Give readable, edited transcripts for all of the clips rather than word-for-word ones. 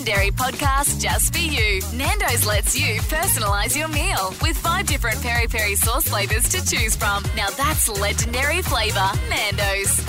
legendary podcast just for you. Nando's lets you personalise your meal with 5 different peri-peri sauce flavours to choose from. Now that's legendary flavour. Nando's.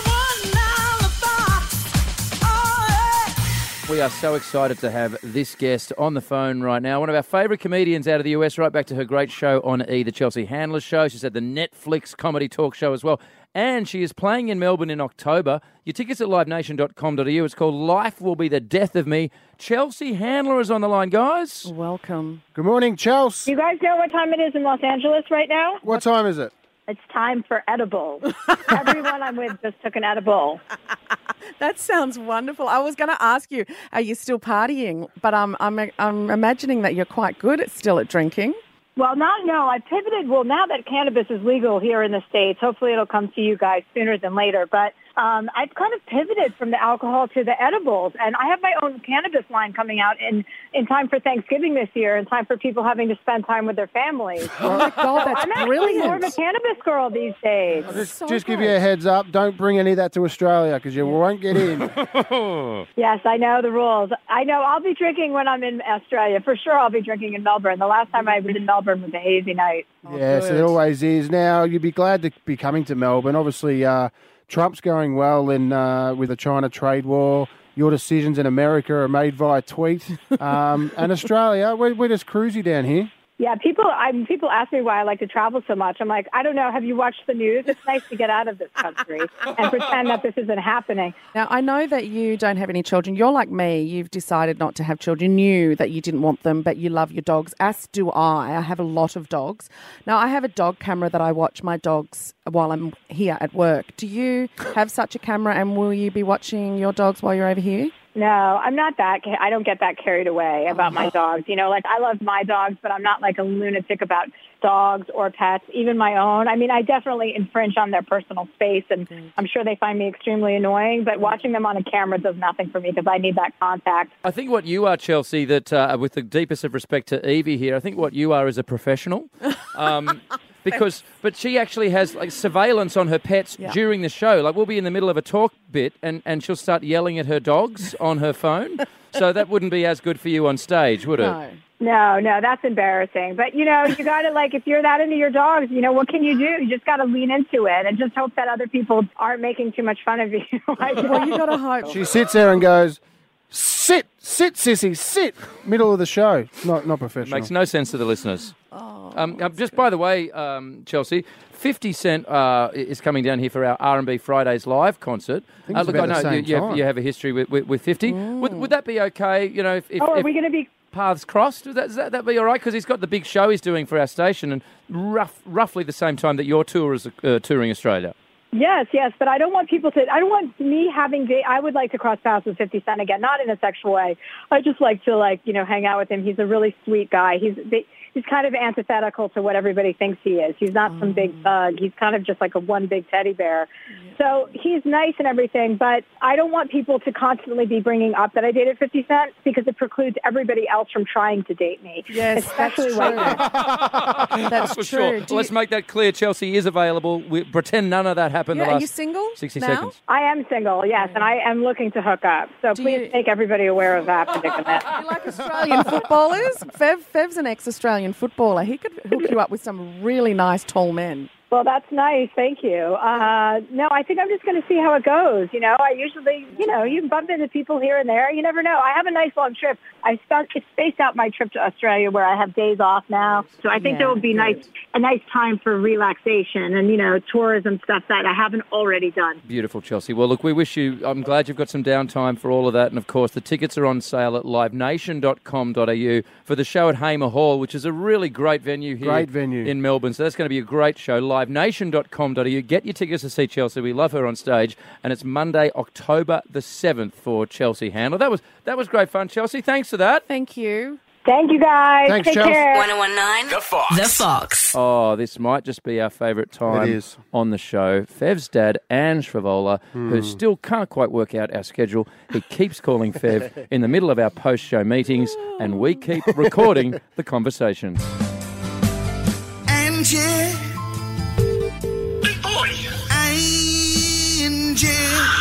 We are so excited to have this guest on the phone right now. One of our favourite comedians out of the US, right back to her great show on E!, The Chelsea Handler Show. She's had the Netflix comedy talk show as well. And she is playing in Melbourne in October. Your tickets at livenation.com.au. It's called Life Will Be the Death of Me. Chelsea Handler is on the line, guys. Welcome. Good morning, Chelsea. You guys know what time it is in Los Angeles right now? What time is it? It's time for edibles. Everyone I'm with just took an edible. That sounds wonderful. I was going to ask you, are you still partying? But I'm imagining that you're quite good at drinking. Well, I pivoted. Well, now that cannabis is legal here in the States, hopefully it'll come to you guys sooner than later. But I've kind of pivoted from the alcohol to the edibles. And I have my own cannabis line coming out in time for Thanksgiving this year, in time for people having to spend time with their families. Oh, my God, that's I'm brilliant. actually more of a cannabis girl these days. Just give you a heads up. Don't bring any of that to Australia because you won't get in. Yes, I know the rules. I know I'll be drinking when I'm in Australia. For sure I'll be drinking in Melbourne. The last time I was in Melbourne was a hazy night. Yes, it always is. Now, you'd be glad to be coming to Melbourne. Obviously, Trump's going well in with the China trade war. Your decisions in America are made via tweet. And Australia, we're just cruisy down here. Yeah, people ask me why I like to travel so much. I'm like, I don't know. Have you watched the news? It's nice to get out of this country and pretend that this isn't happening. Now, I know that you don't have any children. You're like me. You've decided not to have children. You knew that you didn't want them, but you love your dogs, as do I. I have a lot of dogs. Now, I have a dog camera that I watch my dogs while I'm here at work. Do you have such a camera, and will you be watching your dogs while you're over here? No, I'm not that. I don't get that carried away about my dogs. You know, like I love my dogs, but I'm not like a lunatic about dogs or pets, even my own. I mean, I definitely infringe on their personal space, and I'm sure they find me extremely annoying, but watching them on a camera does nothing for me because I need that contact. I think what you are, Chelsea, that with the deepest of respect to Evie here, I think what you are is a professional. But she actually has like surveillance on her pets during the show. Like we'll be in the middle of a talk bit and she'll start yelling at her dogs on her phone. So that wouldn't be as good for you on stage, would it? No, that's embarrassing. But, you know, you got to, like, if you're that into your dogs, you know, what can you do? You just got to lean into it and just hope that other people aren't making too much fun of you. Well, you got to hope. She sits there and goes, sit, sissy, sit. Middle of the show. Not professional. Makes no sense to the listeners. Just by the way, Chelsea, 50 Cent is coming down here for our R&B Fridays live concert. Look, I know you have a history with 50. Would that be okay? You know, if are we going to be paths crossed? Would that be all right? Because he's got the big show he's doing for our station, and roughly the same time that your tour is touring Australia. Yes, but I don't want I would like to cross paths with 50 Cent again, not in a sexual way. I just like to, hang out with him. He's a really sweet guy. He's kind of antithetical to what everybody thinks he is. He's not some big thug. He's kind of just like one big teddy bear. So he's nice and everything, but I don't want people to constantly be bringing up that I dated 50 Cent because it precludes everybody else from trying to date me. Yes, especially that's true. That's for true. Sure. Let's make that clear. Chelsea is available. We pretend none of that happened the last Are you single 60 now? seconds. I am single, yes, and I am looking to hook up. So please make everybody aware of that predicament. You like Australian footballers? Fev's an ex-Australian footballer. He could hook you up with some really nice tall men. Well, that's nice. Thank you. No, I think I'm just going to see how it goes. You know, I usually, you bump into people here and there. You never know. I have a nice long trip. It's spaced out my trip to Australia where I have days off now. So I think there will be a nice time for relaxation and, tourism stuff that I haven't already done. Beautiful, Chelsea. Well, look, we wish you, I'm glad you've got some downtime for all of that. And, of course, the tickets are on sale at livenation.com.au for the show at Hamer Hall, which is a really great venue here in Melbourne. So that's going to be a great show. livenation.com.au. Get your tickets to see Chelsea. We love her on stage. And it's Monday, October the 7th for Chelsea Handler. That was great fun, Chelsea. Thanks for that. Thank you. Thank you, guys. Thanks, Take Chelsea. care. 1019 The Fox. Oh, this might just be our favourite time on the show. Fev's dad, Ange Frivola, who still can't quite work out our schedule. He keeps calling Fev in the middle of our post-show meetings, and we keep recording the conversations. Angie. Angie.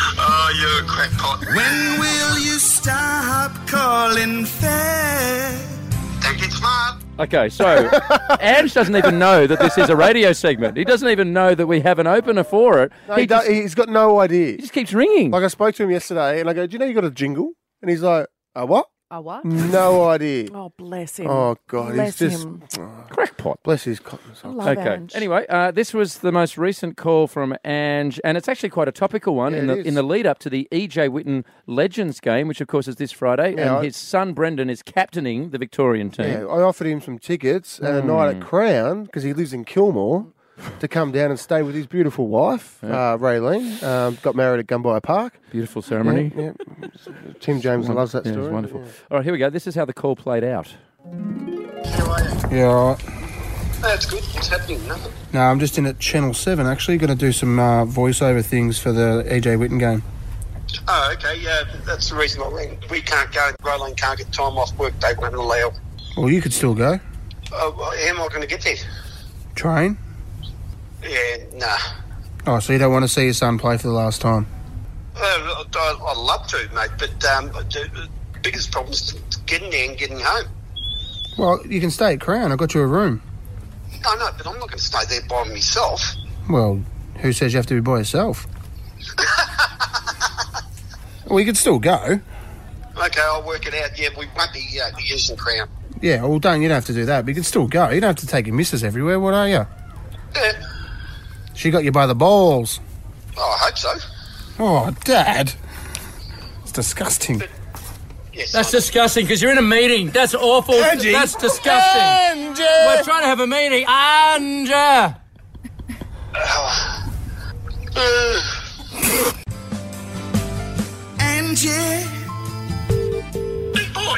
Oh, you're a crackpot. When will you stop calling fair? Don't get smart. Okay, so Ange doesn't even know that this is a radio segment. He doesn't even know that we have an opener for it. No, he's got no idea. He just keeps ringing. Like, I spoke to him yesterday, and I go, do you know you got a jingle? And he's like, what? A what? No idea. Oh, bless him. Oh, God. Bless he's just... him. Crackpot. Bless his cotton socks. Love Okay. Ange. Anyway, this was the most recent call from Ange, and it's actually quite a topical one in the lead up to the EJ Whitten Legends game, which of course is this Friday. Yeah, and his son Brendan is captaining the Victorian team. Yeah, I offered him some tickets and a night at Crown, because he lives in Kilmore, to come down and stay with his beautiful wife, Raylene. Got married at Gunby Park. Beautiful ceremony. Yeah. Tim James loves that Yeah, story. it's wonderful. Yeah. All right, here we go. This is how the call played out. How are you? Yeah, all right. That's good. What's happening? Nothing. No, I'm just in at Channel 7, actually. Going to do some voiceover things for the EJ Whitten game. Oh, okay. Yeah, that's the reason I rang. We can't go. Raylene can't get time off work. They won't allow. Well, you could still go. How am I going to get there? Train. Yeah, nah. Oh, so you don't want to see your son play for the last time? I'd love to, mate, but the biggest problem is getting there and getting home. Well, you can stay at Crown. I got you a room. No, but I'm not going to stay there by myself. Well, who says you have to be by yourself? Well, you could still go. Okay, I'll work it out. Yeah, we won't be using Crown. Yeah, well, you don't have to do that, but you can still go. You don't have to take your missus everywhere, what are you? Yeah. She got you by the balls. Oh, I hope so. Oh, Dad. It's disgusting. Yes. That's disgusting because you're in a meeting. That's awful. Angie. That's disgusting. Angie. We're trying to have a meeting. Angie. Angie. Big boy.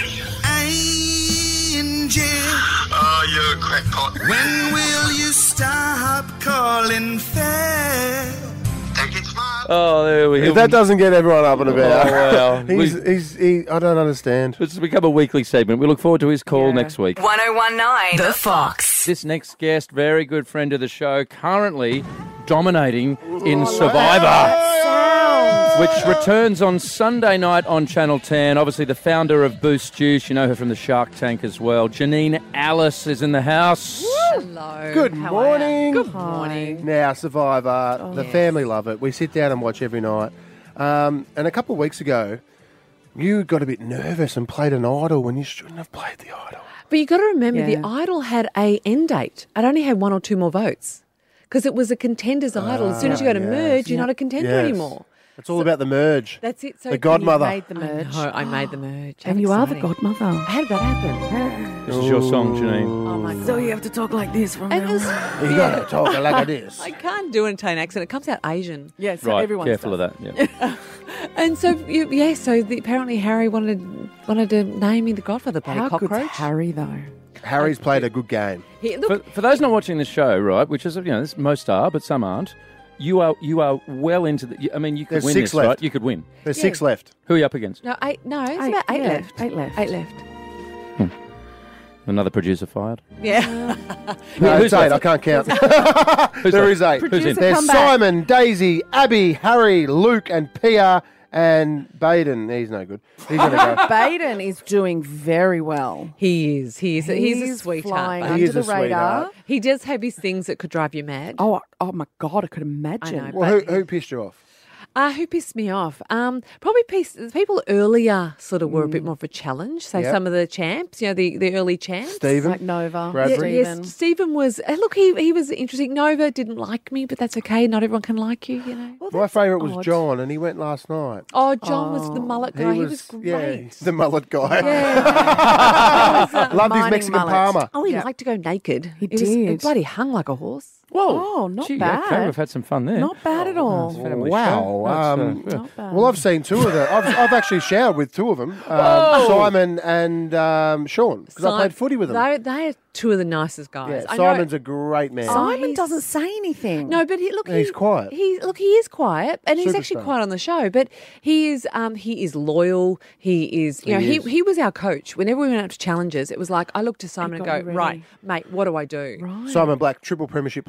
Angie. Oh, you're a crackpot. When will you stop calling fair? Take it smart. Oh, there we go. If that doesn't get everyone up and about. Oh, wow. he, I don't understand. It's become a weekly segment. We look forward to his call next week. 1019 The Fox. This next guest, very good friend of the show, currently dominating in Survivor, which returns on Sunday night on Channel 10. Obviously, the founder of Boost Juice, you know her from the Shark Tank as well. Janine Alice is in the house. Hello. Good morning. Good morning. Now, Survivor, the family love it. We sit down and watch every night. And a couple of weeks ago, you got a bit nervous and played an idol when you shouldn't have played the idol. But you got to remember, the Idol had a end date. It only had 1 or 2 more votes because it was a contender's Idol. As soon as you go to merge, you're not a contender anymore. It's all about the merge. That's it. So The godmother. You made the merge. I made the merge. And How you are the exciting. godmother. How did that happen? This is your song, Janine. Oh, my God. So you have to talk like this from It now was, on. You got to talk like this. I can't do an Italian accent. It comes out Asian. Yeah, so Right, everyone's careful does. of that. Yeah. And so, apparently Harry wanted to name me the Godfather by How a cockroach. good's Harry, though? Harry's played a good game. For those not watching the show, right, which is, most are, but some aren't, you are well into the... I mean, you could There's win 6 this, left. right? You could win. There's 6 left. Who are you up against? No, it's Eight, about 8 yeah, left. 8 left. 8 left. Another producer fired. Yeah. No, Who's it's 8. left? I can't count. Who's There left? is 8. Who's in? There's come back. Simon, Daisy, Abby, Harry, Luke, and Pia, and Baden. He's no good. He's going to go. Baden is doing very well. He is. He's a sweetheart. flying but under He is the a radar. sweetheart. He does have his things that could drive you mad. Oh my God, I could imagine. I know. Well, who pissed you off? Who pissed me off? Probably people earlier sort of were a bit more of a challenge. So Yep. some of the champs, the early champs. Stephen? Like Nova, Bradbury? Stephen. Yes, Stephen was. Look, he was interesting. Nova didn't like me, but that's okay. Not everyone can like you, Well, My that's favourite was odd. John, and he went last night. Oh, John was the mullet guy. He was great. Yeah, the mullet guy. Yeah. Loved his Mining Mexican mullet. Palmer. Oh, he Yeah. liked to go naked. He was, did. bloody hung like a horse. Whoa. Oh, not Gee, bad. Okay, we've had some fun there. Not bad at all. Family Wow. show. That's, Not bad. Well, I've seen 2 of them. I've actually showered with 2 of them, Simon and Sean, because I played footy with them. They are 2 of the nicest guys. Yeah, I know- Simon's a great man. Simon he's- doesn't say anything. No, but He's quiet. He is quiet, and he's actually Superstar. quiet on the show. But he is loyal. He is, he was our coach. Whenever we went up to challenges, it was like I looked to Simon and got go, you ready. right, mate, what do I do? Right. Simon Black, triple premiership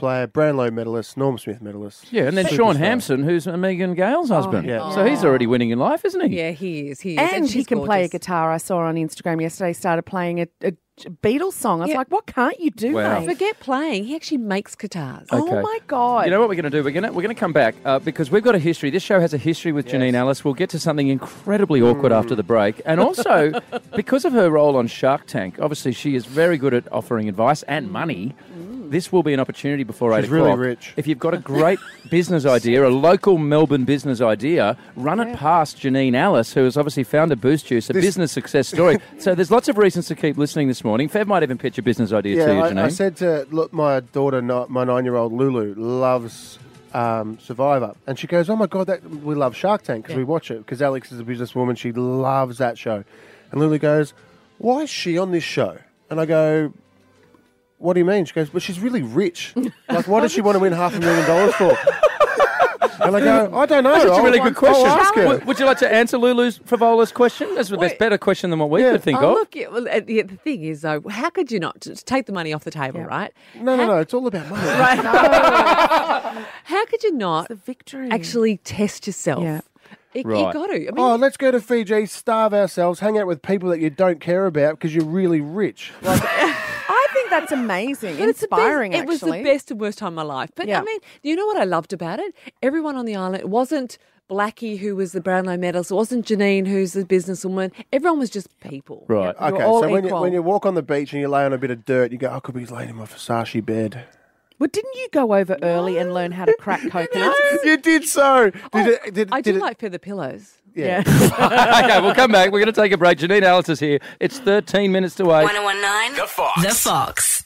player, Brownlow medalist, Norm Smith medalist. Yeah, and then Superstar. Sean Hampson, who's Megan Gale's husband. yeah. So he's already winning in life, isn't he? Yeah, he is. And he she's can play a gorgeous. guitar. I saw on Instagram yesterday, started playing a Beatles song. I was Yeah. like, what can't you do, Wow. mate? Forget playing. He actually makes guitars. Okay. Oh, my God. You know what we're going to do? We're going to come back because we've got a history. This show has a history with Janine Ellis. We'll get to something incredibly awkward after the break. And also, because of her role on Shark Tank, obviously she is very good at offering advice and money. This will be an opportunity before 8 She's o'clock. really rich. If you've got a great business idea, a local Melbourne business idea, run it past Janine Ellis, who has obviously founded Boost Juice, a business success story. So there's lots of reasons to keep listening this morning. Fev might even pitch a business idea to you, Janine. I said to look, my daughter, my 9-year-old Lulu, loves Survivor, and she goes, "Oh my God, we love Shark Tank because we watch it because Alex is a businesswoman. She loves that show." And Lulu goes, "Why is she on this show?" And I go, "What do you mean?" She goes, "But she's really rich. Like, what does she want to win $500,000 for?" And I go, "I don't know." That's a really good question. I'll ask her. Would you like to answer Lulu's frivolous question? That's a better question than what we could think of. Look, the thing is, though, how could you not just take the money off the table, right? No, it's all about money. Right. How could you not the victory. actually test yourself? Yeah. You Right. got to. I mean, Let's go to Fiji, starve ourselves, hang out with people that you don't care about because you're really rich. Like, I think that's amazing. but it's the best- Inspiring, It was the actually. best and worst time of my life. But Yeah. I mean, you know what I loved about it? Everyone on the island, it wasn't Blackie who was the Brownlow medalist, it wasn't Janine who's the businesswoman. Everyone was just people. Right. You're okay, all so equal. when you walk on the beach and you lay on a bit of dirt, you go, "I could be laying in my Versace bed." Well, didn't you go over early and learn how to crack coconuts? You did so. I do like feather pillows. Yeah. Okay, we'll come back. We're going to take a break. Janine Ellis is here. It's 13 minutes to 8. 1019 The Fox. The Fox.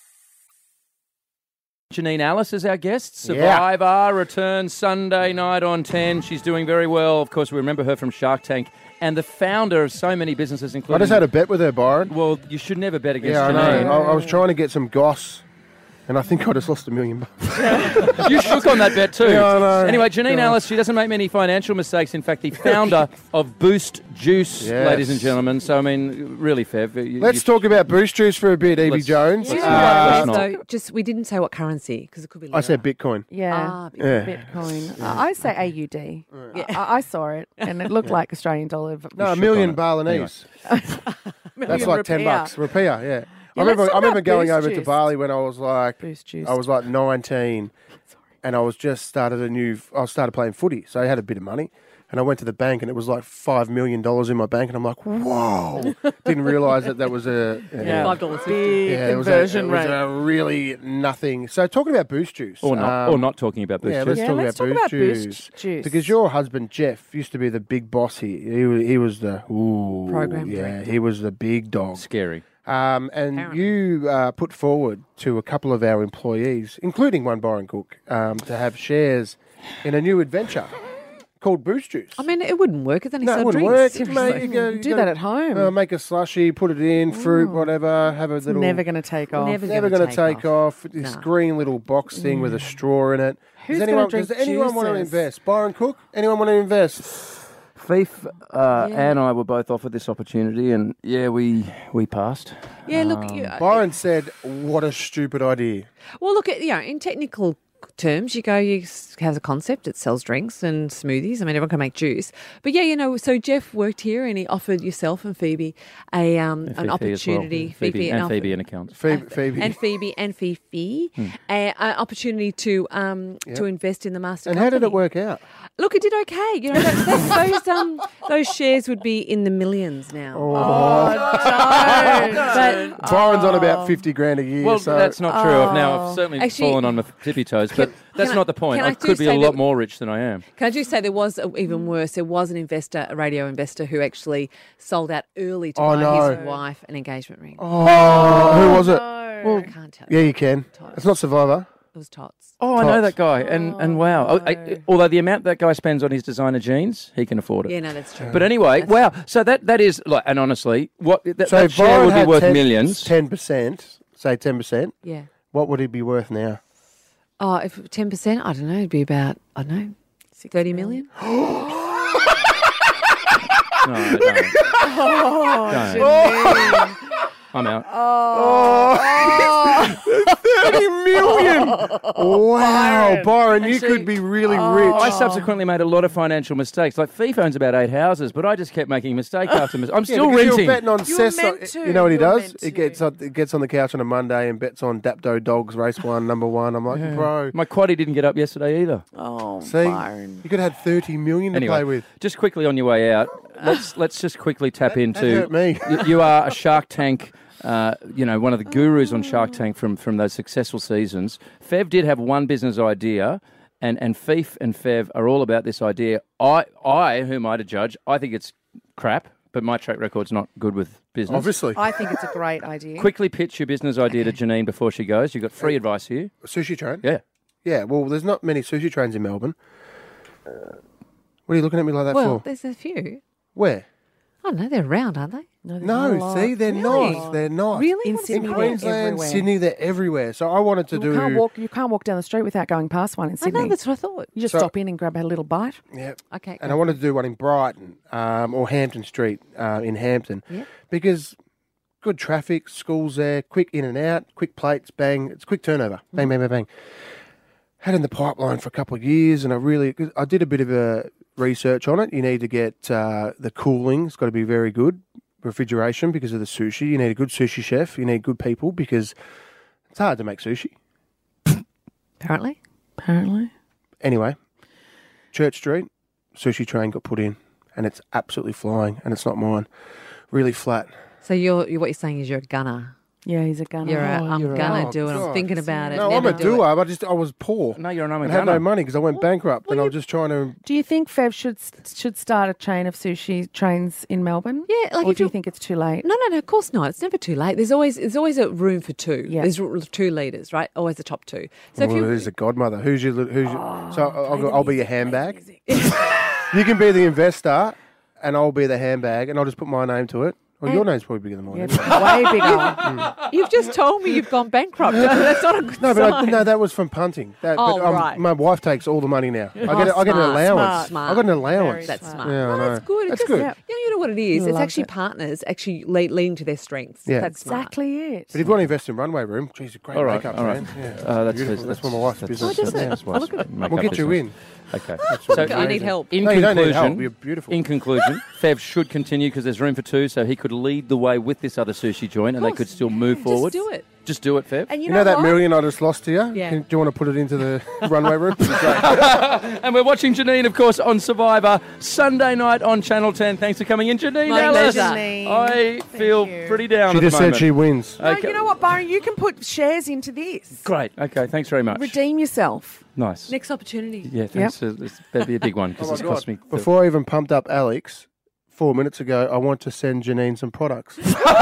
Janine Ellis is our guest. Survivor returns Sunday night on 10. She's doing very well. Of course, we remember her from Shark Tank and the founder of so many businesses, I including... just had a bet with her, Byron. Well, you should never bet against Yeah, I Janine. know. I was trying to get some goss, and I think I just lost $1 million. You shook on that bet too. Yeah, I know. Anyway, Janine God. Ellis, she doesn't make many financial mistakes. In fact, the founder of Boost Juice, Yes. ladies and gentlemen. So, I mean, really, Fev. Let's talk about Boost Juice for a bit, Evie Let's- Jones. let's Yeah. not. So just we didn't say what currency because it could be. I said lira. Bitcoin. Yeah. Yeah. Bitcoin. I say AUD. I saw it, and it looked like Australian dollar. No, $1 shook million on it. Balinese. That's like $10. Rupiah, yeah. I let's talk remember about going Boost over to Juice. Bali when I was like Boost Juice. I was like 19, and I was just started playing footy, so I had a bit of money, and I went to the bank, and it was like $5 million in my bank, and I'm like, whoa! Didn't realise that was a $5.50. Big it was conversion rate. a really nothing. So talking about Boost Juice, Or not talking about Boost yeah, Juice. let's talk about Boost Juice. Because your husband Jeff used to be the big boss here. He was the Program yeah, director. he was the big dog. Scary. And Apparently. you put forward to a couple of our employees, including one Byron Cook, to have shares in a new adventure called Boost Juice. I mean, it wouldn't work. It's only No, it sold wouldn't drinks. work. Seriously. Mate, you Do go- that at home. Make a slushy, put it in, fruit, whatever, have a little... Never going to take off. Never Never gonna going to take off. This No. green little box thing with a straw in it. Who's does gonna anyone, drink does anyone want to juices? invest? Byron Cook? Anyone want to invest? Fief and I were both offered this opportunity, and we passed. Yeah, look. Byron said, what a stupid idea. Well, look, in technical terms, you has a concept. It sells drinks and smoothies. I mean, everyone can make juice. But yeah, so Jeff worked here and he offered yourself and Phoebe an opportunity. Phoebe and accounts. Phoebe. And Phoebe and Fifi, an opportunity to invest in the master. And how did it company. work out? Look, it did okay. You know, those shares would be in the millions now. But Byron's on about 50 grand a year. Well, so that's not true. I've certainly Actually, fallen on my tippy toes, but that's can not the point. can I I could do be a say lot that- more rich than I am. can I just say there was even worse? There was an investor, a radio investor, who actually sold out early to Oh, buy no. his wife an engagement ring. who was it? I can't tell. Yeah, you can. It's not Survivor. It was Tots. Oh, I know Tots. that guy, and wow. Although the amount that guy spends on his designer jeans, he can afford it. Yeah, no, that's true. But anyway, wow. So that is like, and honestly, what So that if share Byron would be had worth 10%, millions. 10%, say 10%, Yeah. what would it be worth now? Oh, if 10%, I don't know, it'd be about, 30 million. No, don't. I'm out. 30 million! Wow, Byron, you see, could be really rich. I subsequently made a lot of financial mistakes. Like, Fief owns about 8 houses, but I just kept making mistake after mistake. I'm still because renting. You're betting on You were Cecil. meant to. You know what he You were does? meant He to. gets on the couch on a Monday and bets on Dapto Dogs Race 1, number 1. I'm like, bro. My quaddie didn't get up yesterday either. Oh, See, Byron. you could have had 30 million to Anyway, play with. just quickly on your way out, let's just quickly tap into. That hurt me. You are a Shark Tank. One of the gurus on Shark Tank from those successful seasons. Fev did have one business idea, and Fief and Fev are all about this idea. Who am I to judge? I think it's crap, but my track record's not good with business. Obviously. I think it's a great idea. Quickly pitch your business idea to Janine before she goes. You've got free advice here. Sushi train? Yeah. Yeah, well, there's not many sushi trains in Melbourne. What are you looking at me like that Well, for? there's a few. Where? I don't know. They're around, aren't they? there's not a No, lot. see, they're Really? not. They're not. Really? In What's Sydney, the they're Queensland, everywhere. Sydney, they're everywhere. So I wanted to You do. can't walk down the street without going past one in I Sydney. know, that's what I thought. You just So- stop in and grab a little bite. Yeah. Okay. And I wanted to do one in Brighton or Hampton Street in Hampton Yeah. because good traffic, schools there, quick in and out, quick plates, bang. It's quick turnover. Bang, bang, bang, bang. Had in the pipeline for a couple of years, and I did a bit of a research on it. You need to get the cooling. It's got to be very good. Refrigeration because of the sushi. You need a good sushi chef. You need good people because it's hard to make sushi. Apparently. Anyway, Church Street, sushi train got put in, and it's absolutely flying, and it's not mine. Really flat. So what you're saying is you're a gunner. Yeah, he's a gunner. I'm gonna do it. God. I'm thinking about it. No, Never I'm a do it. doer, but I was poor. No, you're an I had no money because I went bankrupt, and I was just trying to. Do you think Fev should start a chain of sushi trains in Melbourne? Yeah, like or if do you you- think it's too late? No, of course not. It's never too late. There's always a room for two. Yeah. There's 2 leaders, right? Always the top 2. So if Well, you who's the godmother? Who's your? So I'll be your handbag. You can be the investor, and I'll be the handbag, and I'll just put my name to it. Well, your name's probably bigger than mine. Yeah, anyway. way bigger. you've just told me you've gone bankrupt. That's not a good No, but sign. that was from punting. Right. My wife takes all the money now. I get an smart, allowance. smart. I got an allowance. That's smart. Yeah, I No, know. that's good. It's That's just, good. You know what it is? It's Loves actually it. partners actually leading to their strengths. Yeah. That's smart. Exactly it. But if you want to invest in Runway Room, geez, great All right, makeup, all right. man. Yeah, That's beautiful. That's one of my wife's business. Oh, does it? That's Oh, look at it. makeup We'll get you business. in. Okay. Okay, I need help. In No, you don't need conclusion, help. You're beautiful. In conclusion, Fev should continue because there's room for 2, so he could lead the way with this other sushi joint, and they could still move forward. Just do it. Just do it, Fev. And You know that what? million I just lost to you? Yeah. Do you want to put it into the Runway Room? And we're watching Janine, of course, on Survivor Sunday night on Channel 10. Thanks for coming in, Janine. My Ellis. pleasure. I feel you. pretty down She at the just said moment. she wins. No, Okay. you know what, Byron? You can put shares into this. Great. Okay, thanks very much. Redeem yourself. Nice. Next opportunity. Yeah, thanks. This better be a big one because it's cost me. Before I even pumped up Alex, 4 minutes ago, I want to send Janine some products.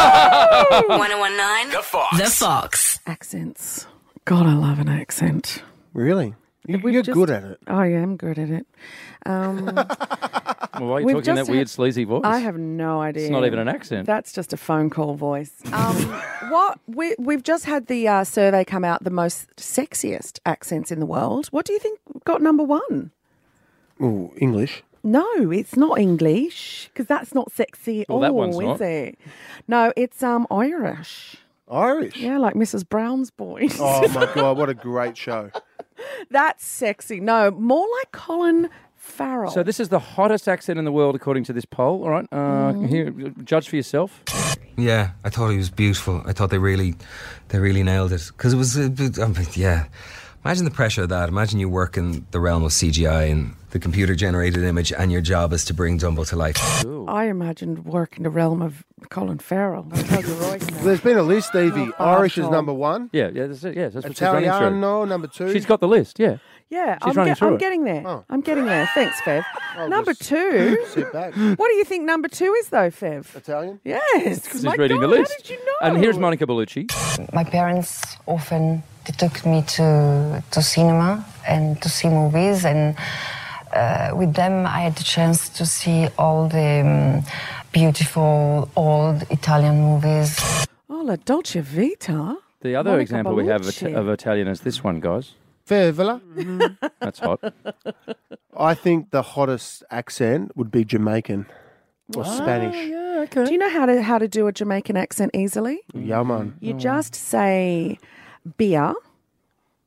1019 The Fox. The Fox. Accents. God, I love an accent. Really? We've You're just- good at it. I am good at it. Well, why are you We've talking in that just weird, had- sleazy voice? I have no idea. It's not even an accent. That's just a phone call voice. We've just had the survey come out, the most sexiest accents in the world. What do you think got number 1? Ooh, English. No, it's not English because that's not sexy at Well, all, that one's is not. it? No, it's Irish. Irish. Yeah, like Mrs. Brown's Boys. Oh, my God. What a great show. That's sexy. No, more like Colin Farrell. So this is the hottest accent in the world according to this poll. All right, here, judge for yourself. Yeah, I thought he was beautiful. I thought they really nailed it because it was, yeah. Imagine the pressure of that. Imagine you work in the realm of CGI and the computer-generated image, and your job is to bring Dumbo to life. I imagined work in the realm of Colin Farrell. I'll tell you right now. There's been a list, Stevie. Oh, Irish is Tom. number 1. Yeah, that's it. Yeah, that's what she's running through. Italiano, number 2. She's got the list. Yeah. Yeah, She's running through I'm it. getting there. Oh. I'm getting there. Thanks, Fev. Number just 2. Sit back. What do you think number 2 is, though, Fev? Italian? Yes. She's My reading God, the list. How did you know? And here's Monica Bellucci. My parents often they took me to cinema and to see movies, and with them I had the chance to see all the beautiful old Italian movies. Oh, La Dolce Vita. The other Monica example we have Bellucci. of Italian is this one, guys. Favola. That's hot. I think the hottest accent would be Jamaican or Spanish. Yeah, okay. Do you know how to do a Jamaican accent easily? Yeah, man. You just say beer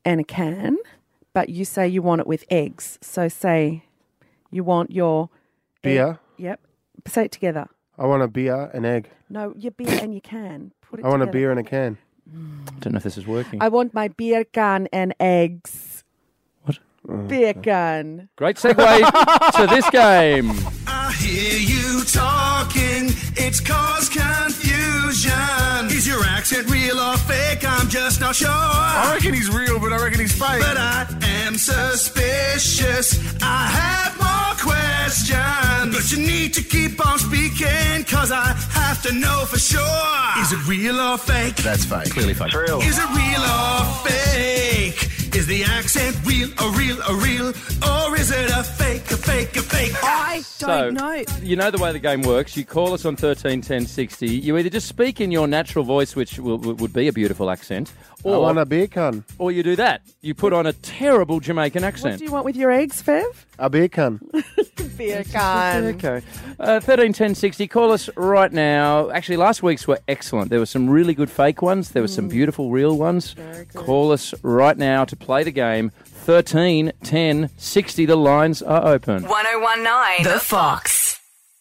and a can, but you say you want it with eggs. So say you want your... Beer? Yep. Say it together. I want a beer and egg. No, your beer and your can. Put it I want a together. beer and a can. I don't know if this is working. I want my beer can and eggs. What? Beer can. Great segue to this game. I hear you talking, it's caused confusion. Is your accent real or fake? I'm just not sure. I reckon he's real, but I reckon he's fake. But I am suspicious. I have more questions. But you need to keep on speaking, cause I have to know for sure. Is it real or fake? That's fake. Clearly fake. Real. Is it real or fake? Is the accent real or real or real? Or is it a fake, a fake, a fake? I don't know. You know the way the game works. You call us on 13 10 60. You either just speak in your natural voice, which would be a beautiful accent, I want a beer can. or you do that. You put on a terrible Jamaican What accent. do you want with your eggs, Fev? A beer can. Beer can. Okay. 13 10 60. Call us right now. Actually, last week's were excellent. There were some really good fake ones. There were some beautiful real ones. Call us right now to play the game. 13 10 60. The lines are open. 1019 The Fox.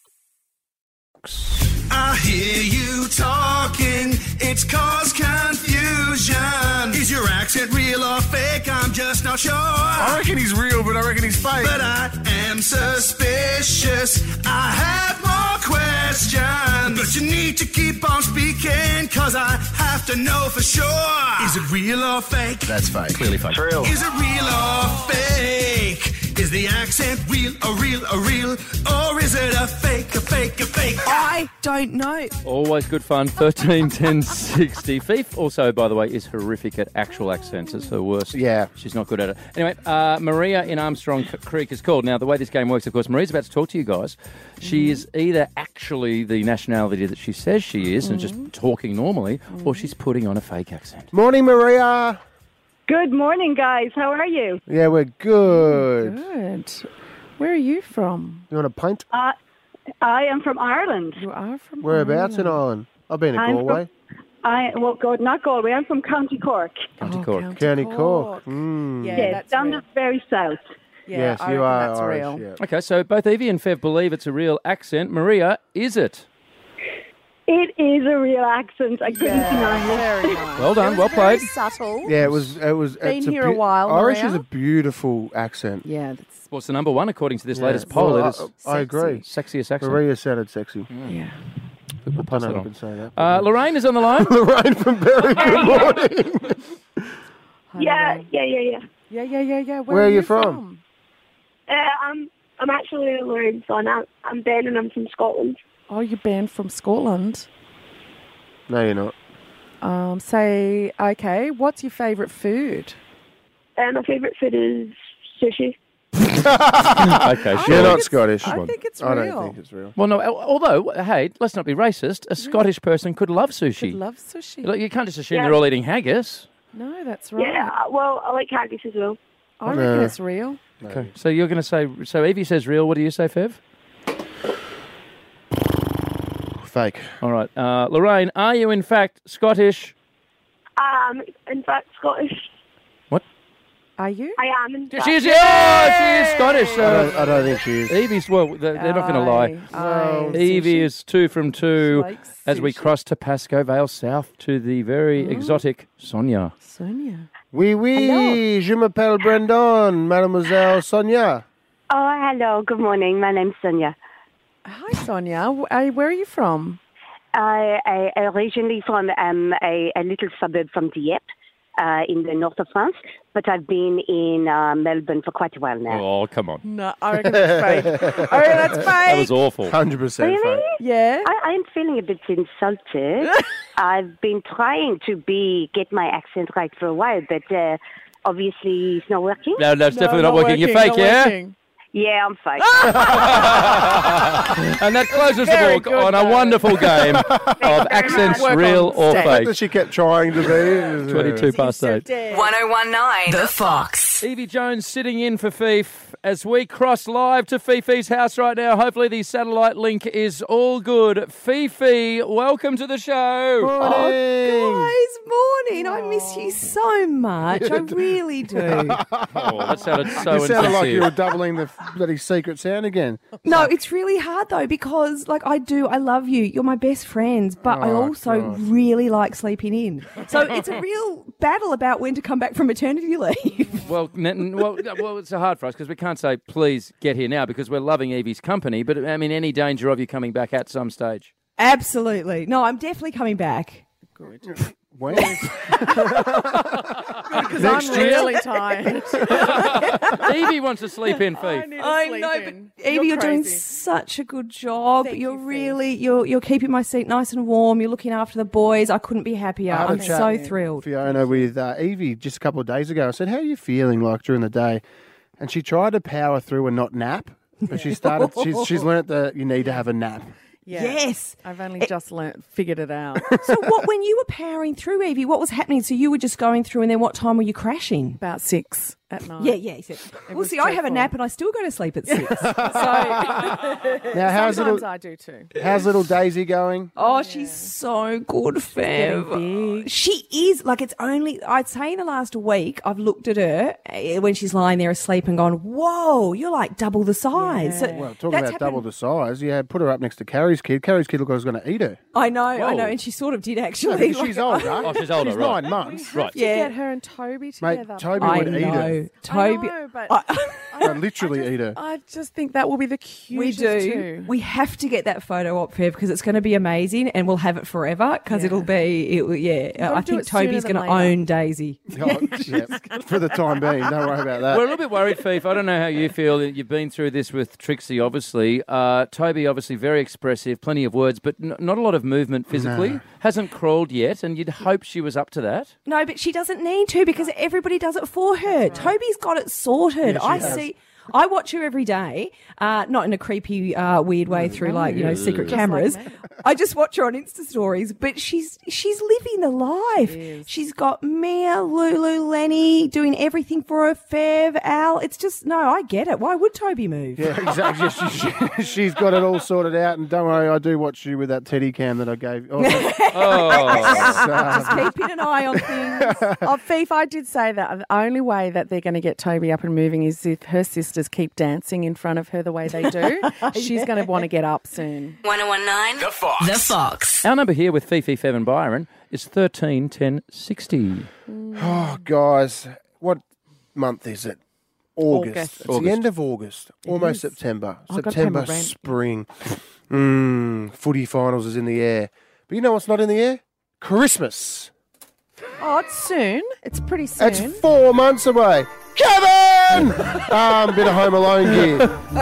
I hear you talking, it's caused confusion. Is your accent real or fake? I'm just not sure. I reckon he's real, but I reckon he's fake. But I am suspicious. I have more questions. But you need to keep on speaking, cause I have to know for sure. Is it real or fake? That's fake. Clearly fake. Real. Is it real or fake? Is the accent real or real or real? Or is it a fake, a fake, a fake? I don't know. Always good fun. 13 10 60. Fief also, by the way, is horrific at actual accents. It's her worst. Yeah. She's not good at it. Anyway, Maria in Armstrong Creek is called. Now, the way this game works, of course, Maria's about to talk to you guys. She is either actually the nationality that she says she is and just talking normally, or she's putting on a fake accent. Morning, Maria. Good morning, guys. How are you? Yeah, we're good. Good. Where are you from? You want a pint? I am from Ireland. You are from Whereabouts in Ireland. Ireland? I've been to I'm Galway. Not Galway. I'm from County Cork. County Cork. County Cork. Mm. Yeah, Yes, that's down real. the very south. Yeah, Yes, I you reckon are that's Irish. real. Yeah. Okay, so both Evie and Fev believe it's a real accent. Maria, is it? It is a real accent. I couldn't deny it. Very nice. Well done, well Very played. subtle. Yeah, it was. Been it's here a while, Irish Maria? is a beautiful accent. Yeah, that's What's the number one according to this Yeah. latest poll? Well, It is I agree. sexiest accent. Maria sounded sexy. yeah. We'll I pass know that I on. can say that. Lorraine is on the line. Lorraine from Berry, good morning. Yeah. Yeah. Where are you from? I'm actually Lorraine, so I'm Ben and I'm from Scotland. Oh, you're banned from Scotland. No, you're not. Okay, what's your favourite food? My favourite food is sushi. Okay, I sure. You're not it's- Scottish. I think it's I real. don't think it's real. Well, no, although, hey, let's not be racist. A Scottish person could love sushi. Could love sushi. Look, you can't just assume Yeah. they're all eating haggis. No, that's right. Yeah, well, I like haggis as well. I reckon it's real. Okay. So you're going to say, so Evie says real. What do you say, Fev? Fake. All right. Lorraine, are you in fact Scottish? In fact, Scottish. Are you? I am in fact. She is. Yeah, she is Scottish. I don't think she is. Evie's, well, they're not going to lie. Aye. Evie is 2 from 2 Like as we sushi. cross to Pascoe Vale South to the very exotic Sonia. Sonia. Oui, je m'appelle Brendan, Mademoiselle Sonia. Oh, hello. Good morning. My name's Sonia. Hi, Sonia. Where are you from? I originally from a little suburb from Dieppe in the north of France, but I've been in Melbourne for quite a while now. Oh, come on. No, I reckon it's fake. I reckon that's fake. That was awful. 100% Really? fake. Yeah. I'm feeling a bit insulted. I've been trying to get my accent right for a while, but obviously it's not working. No, it's definitely not working. You're fake, not yeah? working. Yeah, I'm fake. And that closes the Very book good, on a though. wonderful game of accents, Work real on or stage. fake. That she kept trying to be. 22 past 8. 1019 The Fox. Evie Jones sitting in for Fief as we cross live to Fifi's house right now. Hopefully the satellite link is all good. Fifi, welcome to the show. Oh, guys, morning. I miss you so much. I really do. That sounded so You sounded like insincere. you were doubling the bloody secret sound again. No, it's really hard though because I love you. You're my best friends, but I also really like sleeping in. So it's a real battle about when to come back from maternity leave. Well, it's hard for us because we can't say, please get here now because we're loving Evie's company. But, I mean, any danger of you coming back at some stage? Absolutely. No, I'm definitely coming back. Good. When? Because I'm really tired. Evie wants to sleep in, Fifi. I know, but Evie, you're doing such a good job. You're keeping my seat nice and warm. You're looking after the boys. I couldn't be happier. I'm so thrilled. Fiona with Evie just a couple of days ago. I said, "How are you feeling like during the day?" And she tried to power through and not nap, but she started. She's learnt that you need to have a nap. Yeah. Yes. I've only just figured it out. So when you were powering through, Evie, what was happening? So you were just going through and then what time were you crashing? About 6 at night. Yeah, he said. Well, see, I have a nap and I still go to sleep at 6. So now, sometimes I do too. How's little Daisy going? Oh, she's so good, Fev. She is. Like, it's only, I'd say in the last week, I've looked at her when she's lying there asleep and gone, whoa, you're like double the size. Yeah. So Well, talking about double the size, you had put her up next to Carrie's kid. Carrie's kid looked like he was going to eat her. I know, and she sort of did actually. She's older. Oh, she's older, She's right. 9 months. Right. To get her and Toby together. Mate, Toby would eat her. Toby. I know, but I'd literally eat her. I just think that will be the cutest too. We have to get that photo op, Fev, because it's going to be amazing and we'll have it forever because it'll be, I think Toby's going to own Daisy. Oh, yeah, for the time being. Don't worry about that. We're a little bit worried, Fifi. I don't know how you feel. You've been through this with Trixie, obviously. Toby, obviously, very expressive, plenty of words, but not a lot of movement physically. No. Hasn't crawled yet, and you'd hope she was up to that. No, but she doesn't need to because everybody does it for her. Toby's got it sorted. I watch her every day, not in a creepy, weird way through secret cameras. Like I just watch her on Insta stories, but she's living the life. She's got Mia, Lulu, Lenny doing everything for her. Fev, Al. It's just I get it. Why would Toby move? Yeah, exactly. She's got it all sorted out, and don't worry, I do watch you with that Teddy cam that I gave. Just keeping an eye on things. Fifi, I did say that the only way that they're going to get Toby up and moving is if her sisters keep dancing in front of her the way they do. She's going to want to get up soon. 1019 The Fox. The Fox. Our number here with Fifi, Fev and Byron is 13 10 60. Oh, guys, what month is it? August. It's the end of August. Almost September. I've got to September, pay my rent. spring. Footy finals is in the air. But you know what's not in the air? Christmas. Oh, it's soon. It's pretty soon. It's 4 months away. Kevin! Bit of Home Alone gear.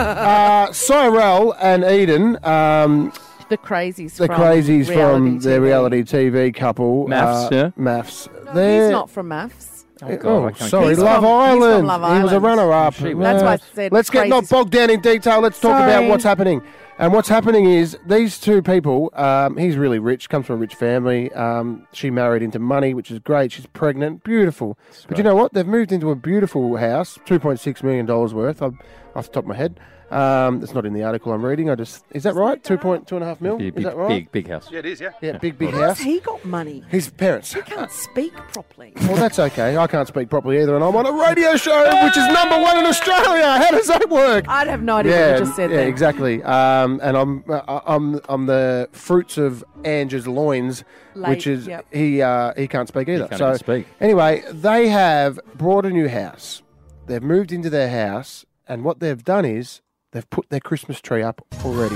Cyrell and Eden, the crazies from their reality TV couple. Maths, yeah? Maths. No, he's not from Maths. Oh, God, I can't sorry, He's Love from- he's Island. from Love He was a Island. runner-up. That's why I said Let's get not crazies. bogged down in detail. Let's talk about what's happening. And what's happening is these two people, he's really rich, comes from a rich family. She married into money, which is great. She's pregnant, beautiful. But you know what? They've moved into a beautiful house, $2.6 million worth, off the top of my head. It's not in the article I'm reading. Is that right? 2.5 mil? Is that right? Big house. Yeah, it is, yeah. Yeah, big How's house. he got money? His parents. He can't speak properly. Well, that's okay. I can't speak properly either, and I'm on a radio show which is #1 in Australia. How does that work? I'd have no idea what you just said yeah, there. exactly. And I'm the fruits of Ange's loins, which is he can't speak either. He can't even speak. Anyway, they have brought a new house. They've moved into their house, and what they've done is they've put their Christmas tree up already.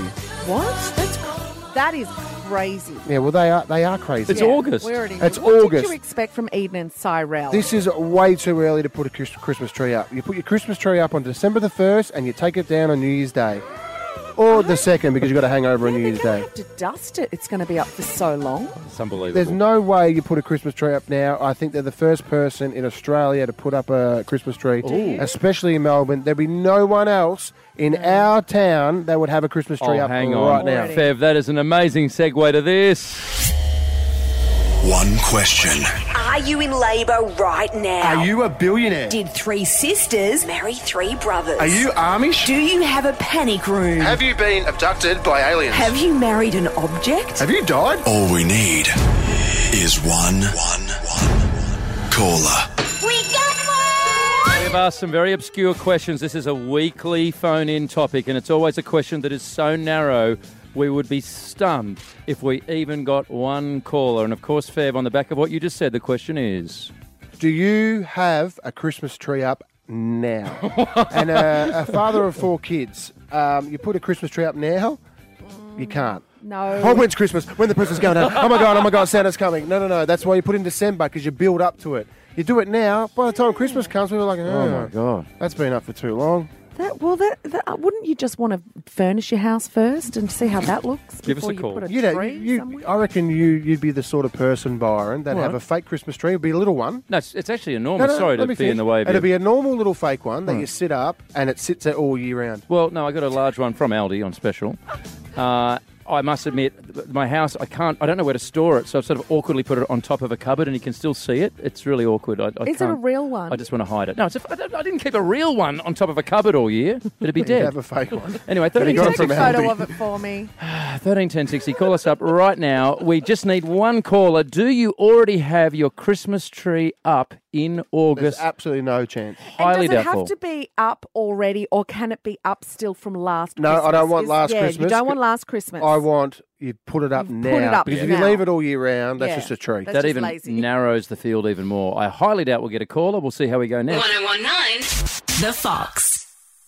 What? That is crazy. Yeah, well, they are crazy. It's August. It's what August. did you expect from Eden and Cyrell? This is way too early to put a Christmas tree up. You put your Christmas tree up on December the 1st and you take it down on New Year's Day. Or the 2nd because you've got a hangover on New Year's Day. have to dust it. It's going to be up for so long. It's unbelievable. There's no way you put a Christmas tree up now. I think they're the first person in Australia to put up a Christmas tree, especially in Melbourne. There'd be no one else in our town that would have a Christmas tree up hang right on. now. Fev, that is an amazing segue to this. One question. Are you in labour right now? Are you a billionaire? Did 3 sisters marry 3 brothers? Are you Amish? Do you have a panic room? Have you been abducted by aliens? Have you married an object? Have you died? All we need is one caller. We got one! We've asked some very obscure questions. This is a weekly phone-in topic, and it's always a question that is so narrow we would be stunned if we even got one caller. And, of course, Fev, on the back of what you just said, the question is... Do you have a Christmas tree up now? And a father of 4 kids, you put a Christmas tree up now? You can't. No. Oh, when's Christmas? When the present's going down? Oh, my God, Santa's coming. No. That's why you put in December, because you build up to it. You do it now, by the time Christmas comes, we're like, Oh, my God. That's been up for too long. Wouldn't you just want to furnish your house first and see how that looks? Give us a before call. You put a tree somewhere? I reckon you'd be the sort of person, Byron, that'd have a fake Christmas tree. It'd be a little one. No, it's actually enormous. Sorry to be in the way of you. It'd be a normal little fake one that you sit up, and it sits there all year round. Well, no, I got a large one from Aldi on special. I must admit, my house, I don't know where to store it, so I've sort of awkwardly put it on top of a cupboard, and you can still see it. It's really awkward. Is it a real one? I just want to hide it. No, I didn't keep a real one on top of a cupboard all year. It'd be dead. You'd have a fake one. Anyway, Can you take a photo of it for me? 13 10 60. Call us up right now. We just need one caller. Do you already have your Christmas tree up in August? There's absolutely no chance. Highly doubtful. Does it doubtful. have to be up already, or can it be up still from last No, Christmas? I don't want last Christmas. You don't want last Christmas. I want you put it up now. put it up because if now. you leave it all year round, that's Yeah. just a tree. That's That just even lazy. narrows the field even more. I highly doubt we'll get a caller. We'll see how we go next. 1019 The Fox.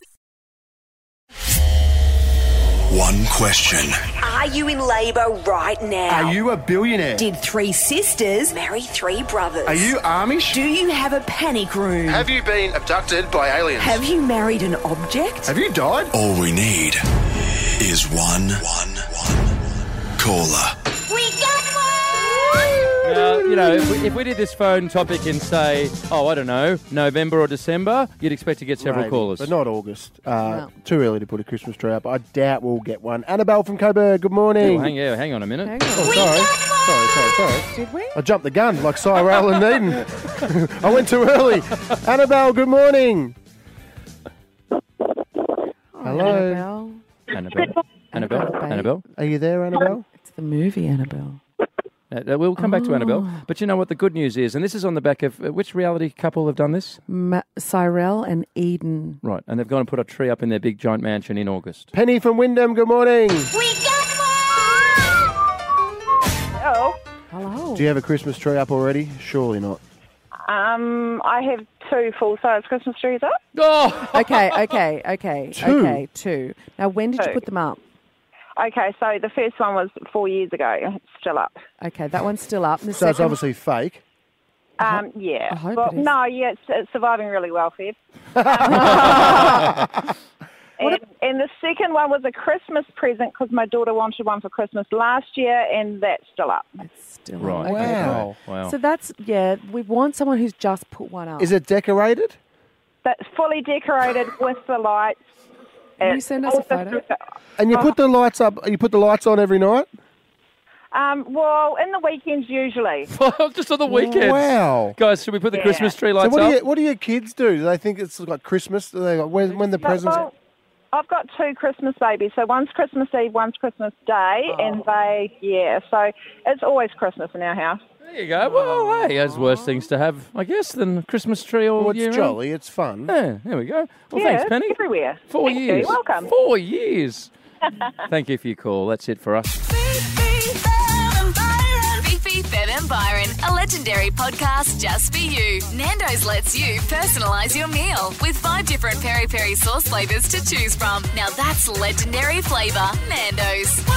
One question. Are you in labour right now? Are you a billionaire? Did 3 sisters marry 3 brothers? Are you Amish? Do you have a panic room? Have you been abducted by aliens? Have you married an object? Have you died? All we need is one caller. We got one! Now, if we did this phone topic in, say, I don't know, November or December, you'd expect to get several Maybe, callers. but not August. Too early to put a Christmas tree up. I doubt we'll get one. Annabelle from Coburg, good morning. Hang on a minute. Sorry. Did we? I jumped the gun like Cyrell and Needon. I went too early. Annabelle, good morning. Hello. Annabelle? Are you there, Annabelle? It's the movie Annabelle. We'll come back to Annabelle. But you know what the good news is, and this is on the back of, which reality couple have done this? Cyrell and Eden. Right, and they've gone and put a tree up in their big giant mansion in August. Penny from Wyndham, good morning. We got one! Hello. Do you have a Christmas tree up already? Surely not. I have 2 full-size Christmas trees up. Oh! Okay, 2. Now, when did you 2. put them up? Okay, so the first one was 4 years ago. It's still up. Okay, that one's still up. And the So it's second- obviously fake. Yeah. I hope well, it is. no, yeah, it's surviving really well, Fev. And the second one was a Christmas present because my daughter wanted one for Christmas last year, and that's still up. It's still Right. up. Wow. So that's, we want someone who's just put one up. Is it decorated? That's fully decorated with the lights. Can you send us a photo? And you put the lights up. You put the lights on every night. Well, in the weekends usually. Just on the weekends. Wow. Guys, should we put the Yeah. Christmas tree So lights what up? what do your kids do? Do they think it's like Christmas? Do they like when the presents? Well, I've got 2 Christmas babies, so one's Christmas Eve, one's Christmas Day, and so it's always Christmas in our house. There you go. Well, hey, there's worse things to have, I guess, than Christmas tree all Well, year it's round. jolly. It's fun. Yeah, there we go. Well, Yeah, thanks, it's Penny. everywhere. 4 Thank you. years. Welcome. 4 years. Thank you for your call. That's it for us. Fifi, Bev and Byron, a legendary podcast just for you. Nando's lets you personalise your meal with 5 different peri-peri sauce flavours to choose from. Now that's legendary flavour, Nando's.